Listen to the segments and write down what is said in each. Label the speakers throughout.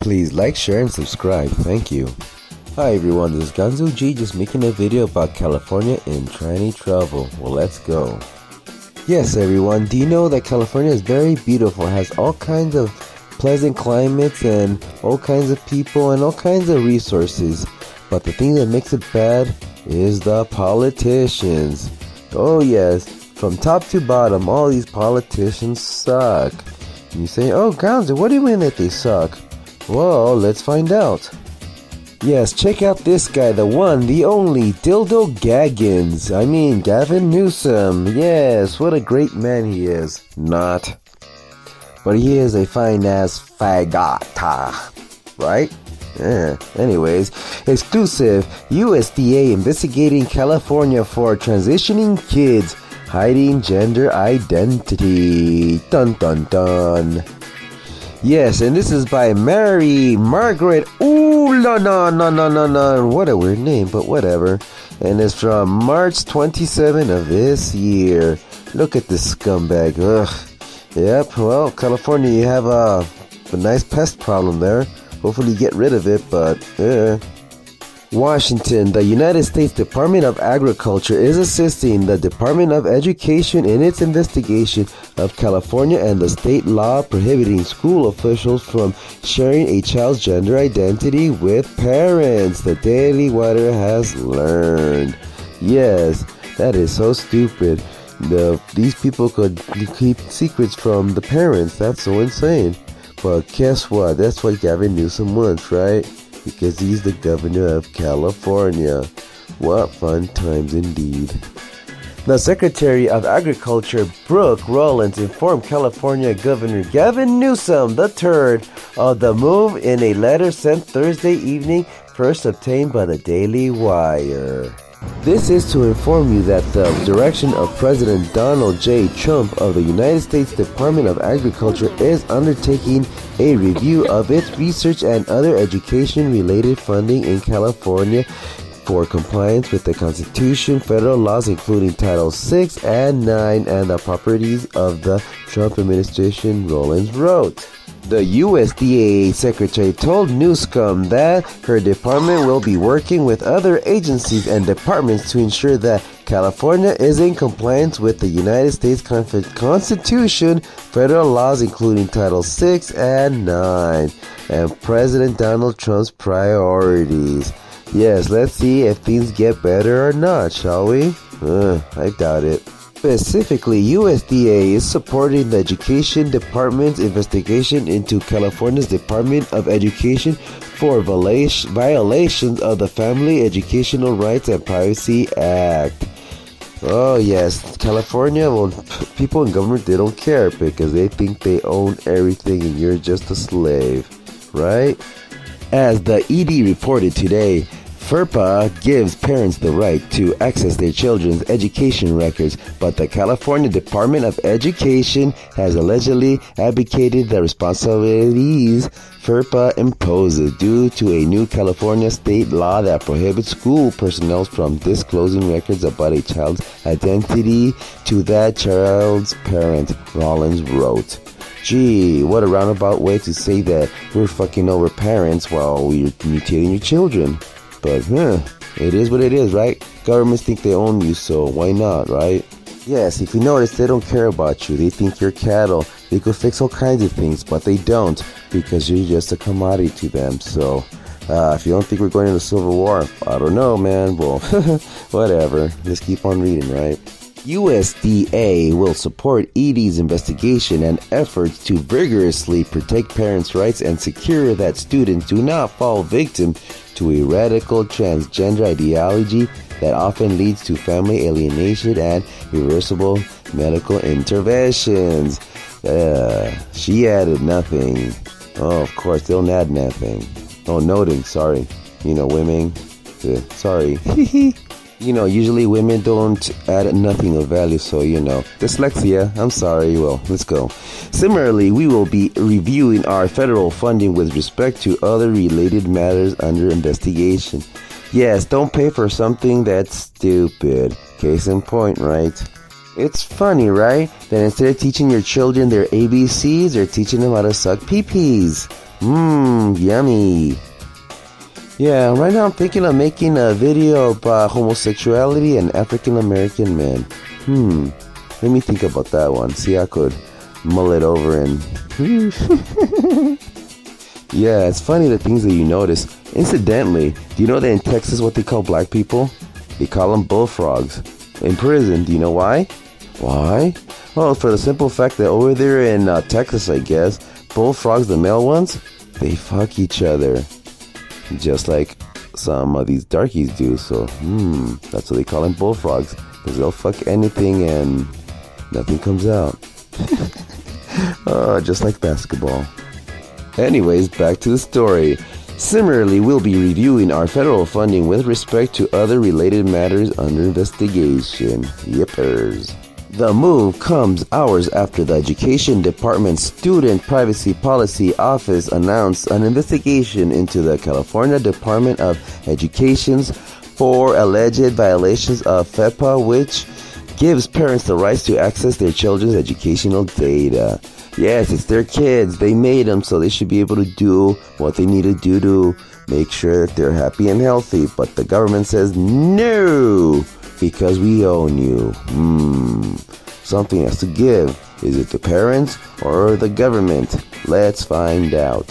Speaker 1: Please like, share, and subscribe. Thank you. Hi everyone, this is Ganzo G just making a video about California in tranny trouble. Well, let's go. Yes everyone, do you know that California is very beautiful, has all kinds of pleasant climates and all kinds of people and all kinds of resources. But the thing that makes it bad is the politicians. Oh yes, from top to bottom, all these politicians suck. And you say, oh Ganzo, what do you mean that they suck? Well, let's find out. Yes, check out this guy, the one, the only, Dildo Gaggins. I mean, Gavin Newsom. Yes, what a great man he is. Not. But he is a fine-ass fagata. Right? Yeah. Anyways, exclusive, USDA investigating California for transitioning kids hiding gender identity. Dun dun dun. Yes, and this is by Mary Margaret. Ooh, no. What a weird name, but whatever. And it's from March 27 of this year. Look at this scumbag. Ugh. Yep, well, California, you have a nice pest problem there. Hopefully you get rid of it, but Washington, the United States Department of Agriculture is assisting the Department of Education in its investigation of California and the state law prohibiting school officials from sharing a child's gender identity with parents, the Daily Wire has learned. Yes, that is so stupid. These people could keep secrets from the parents. That's so insane. But guess what? That's what Gavin Newsom wants, right? Because he's the governor of California. What fun times indeed. The Secretary of Agriculture, Brooke Rollins, informed California Governor Gavin Newsom III of the move in a letter sent Thursday evening, first obtained by the Daily Wire. This is to inform you that the direction of President Donald J. Trump of the United States Department of Agriculture is undertaking a review of its research and other education-related funding in California for compliance with the Constitution, federal laws including Title VI and 9, and the properties of the Trump administration, Rollins wrote. The USDA Secretary told Newsom that her department will be working with other agencies and departments to ensure that California is in compliance with the United States Constitution, federal laws including Title VI and 9, and President Donald Trump's priorities. Yes, let's see if things get better or not, shall we? I doubt it. Specifically, USDA is supporting the Education Department's investigation into California's Department of Education for violations of the Family Educational Rights and Privacy Act. Oh yes, California, well, people in government, they don't care because they think they own everything and you're just a slave, right? As the ED reported today, FERPA gives parents the right to access their children's education records, but the California Department of Education has allegedly abdicated the responsibilities FERPA imposes due to a new California state law that prohibits school personnel from disclosing records about a child's identity to that child's parent, Rollins wrote. Gee, what a roundabout way to say that we're fucking over parents while we're mutilating your children. But, it is what it is, right? Governments think they own you, so why not, right? Yes, if you notice, they don't care about you. They think you're cattle. They could fix all kinds of things, but they don't, because you're just a commodity to them. So, if you don't think we're going into Civil War, I don't know, man. Well, whatever. Just keep on reading, right? USDA will support ED's investigation and efforts to vigorously protect parents' rights and secure that students do not fall victim to a radical transgender ideology that often leads to family alienation and irreversible medical interventions. She added nothing. Oh, of course, they don't add nothing. Oh, noting, sorry. Women. Sorry. Usually women don't add nothing of value, so, dyslexia, I'm sorry, well, let's go. Similarly, we will be reviewing our federal funding with respect to other related matters under investigation. Yes, don't pay for something that's stupid. Case in point, right? It's funny, right? That instead of teaching your children their ABCs, they're teaching them how to suck pee-pees. Yummy. Yeah, right now I'm thinking of making a video about homosexuality and African American men. Let me think about that one. See, I could mull it over and... Yeah, it's funny the things that you notice. Incidentally, do you know that in Texas what they call black people? They call them bullfrogs. In prison, do you know why? Why? Well, for the simple fact that over there in Texas, I guess, bullfrogs, the male ones, they fuck each other. Just like some of these darkies do. So, that's what they call them, bullfrogs. Because they'll fuck anything and nothing comes out. Just like basketball. Anyways, back to the story. Similarly, we'll be reviewing our federal funding with respect to other related matters under investigation. Yippers. The move comes hours after the Education Department's Student Privacy Policy Office announced an investigation into the California Department of Education's 4 alleged violations of FEPA, which gives parents the rights to access their children's educational data. Yes, it's their kids. They made them, so they should be able to do what they need to do to make sure that they're happy and healthy. But the government says no, because we own you. Something has to give. Is it the parents or the government? Let's find out.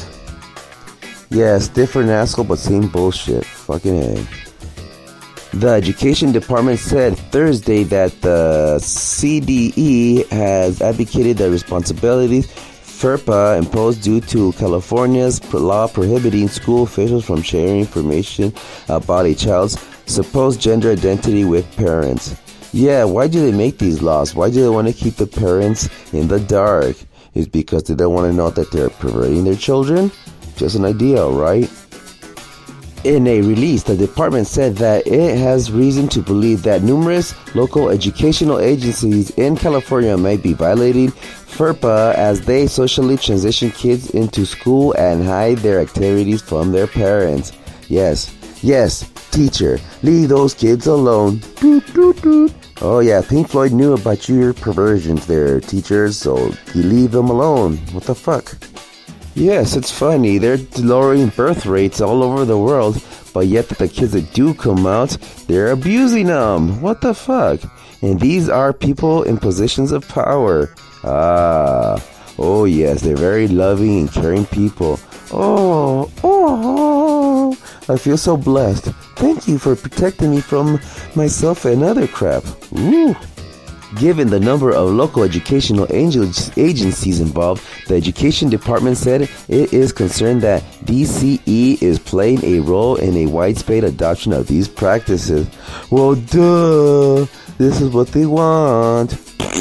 Speaker 1: Yes, different asshole, but same bullshit. Fucking A. The Education Department said Thursday that the CDE has advocated the responsibilities FERPA imposed due to California's law prohibiting school officials from sharing information about a child's supposed gender identity with parents. Yeah, why do they make these laws? Why do they want to keep the parents in the dark? Is because they don't want to know that they're perverting their children? Just an idea, right? In a release, the department said that it has reason to believe that numerous local educational agencies in California may be violating FERPA as they socially transition kids into school and hide their activities from their parents. Yes, teacher, leave those kids alone. Doot, doot, doot. Oh yeah, Pink Floyd knew about your perversions there, teachers, so you leave them alone. What the fuck? Yes, it's funny. They're lowering birth rates all over the world, but yet the kids that do come out, they're abusing them. What the fuck? And these are people in positions of power. Oh yes, they're very loving and caring people. Oh, I feel so blessed. Thank you for protecting me from myself and other crap. Ooh. Given the number of local educational agencies involved, the Education Department said it is concerned that DCE is playing a role in a widespread adoption of these practices. Well, duh, this is what they want.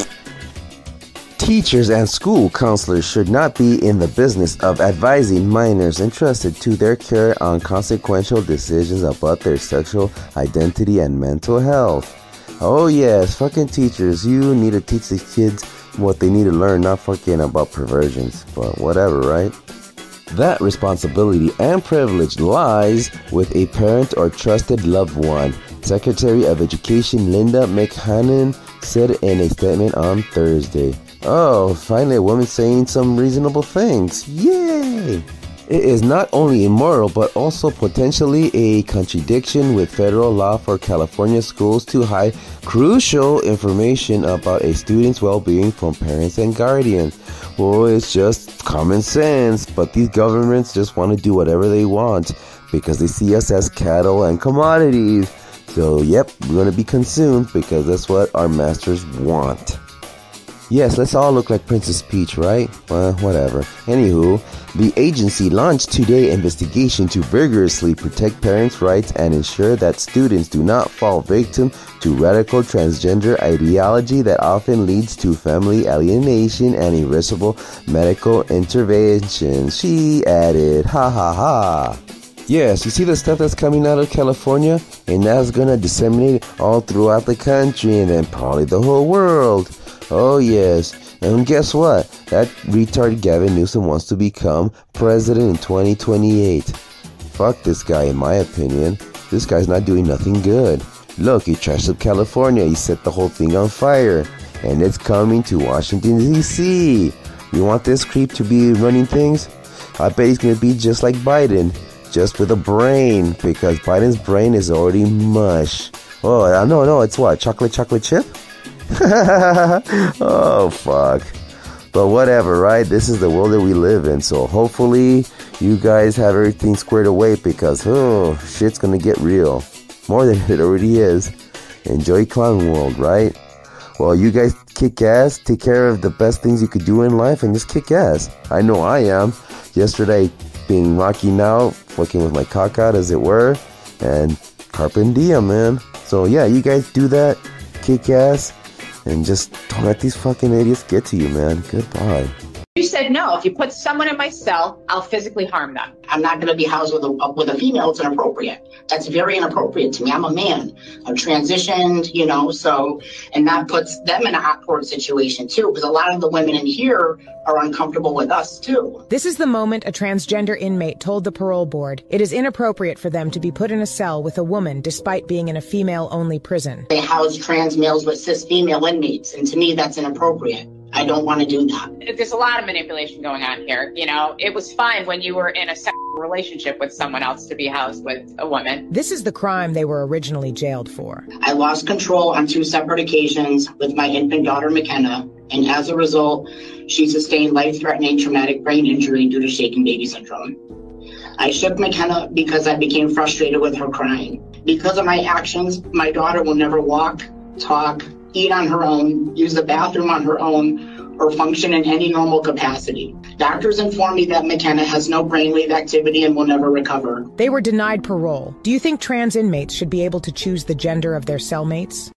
Speaker 1: Teachers and school counselors should not be in the business of advising minors entrusted to their care on consequential decisions about their sexual identity and mental health. Oh yes, fucking teachers, you need to teach the kids what they need to learn, not fucking about perversions. But whatever, right? That responsibility and privilege lies with a parent or trusted loved one, Secretary of Education Linda McHannon said in a statement on Thursday. Oh, finally a woman saying some reasonable things. Yay! It is not only immoral, but also potentially a contradiction with federal law for California schools to hide crucial information about a student's well-being from parents and guardians. Well, it's just common sense, but these governments just want to do whatever they want because they see us as cattle and commodities. So, yep, we're going to be consumed because that's what our masters want. Yes, let's all look like Princess Peach, right? Well, whatever. Anywho, the agency launched today investigation to vigorously protect parents' rights and ensure that students do not fall victim to radical transgender ideology that often leads to family alienation and irreversible medical intervention. She added, ha ha ha. Yes, you see the stuff that's coming out of California? And that's gonna disseminate all throughout the country and then probably the whole world. Oh yes, and guess what? That retard Gavin Newsom wants to become president in 2028. Fuck this guy, in my opinion. This guy's not doing nothing good. Look, he trashed up California, he set the whole thing on fire. and it's coming to Washington, D.C. You want this creep to be running things? I bet he's going to be just like Biden, just with a brain, because Biden's brain is already mush. Oh, no, it's what? Chocolate chip? Oh, fuck. But whatever, right? This is the world that we live in, so hopefully you guys have everything squared away, because, shit's going to get real. More than it already is. Enjoy clown world, right? Well, you guys kick ass, take care of the best things you could do in life, and just kick ass. I know I am. Yesterday, being rocky now, working with my cock out, as it were, and carpe diem, man. So yeah, you guys do that, kick ass, and just don't let these fucking idiots get to you, man. Goodbye.
Speaker 2: You said no. If you put someone in my cell, I'll physically harm them.
Speaker 3: I'm not going to be housed with a female. It's inappropriate. That's very inappropriate to me. I'm a man. I've transitioned, so, and that puts them in a awkward situation too, because a lot of the women in here are uncomfortable with us too.
Speaker 4: This is the moment a transgender inmate told the parole board it is inappropriate for them to be put in a cell with a woman despite being in a female-only prison.
Speaker 3: They house trans males with cis female inmates, and to me that's inappropriate. I don't want to do that.
Speaker 2: There's a lot of manipulation going on here. It was fine when you were in a sexual relationship with someone else to be housed with a woman.
Speaker 4: This is the crime they were originally jailed for.
Speaker 3: I lost control on 2 separate occasions with my infant daughter, McKenna, and as a result, she sustained life-threatening traumatic brain injury due to shaken baby syndrome. I shook McKenna because I became frustrated with her crying. Because of my actions, my daughter will never walk, talk, eat on her own, use the bathroom on her own, or function in any normal capacity. Doctors inform me that McKenna has no brainwave activity and will never recover.
Speaker 4: They were denied parole. Do you think trans inmates should be able to choose the gender of their cellmates?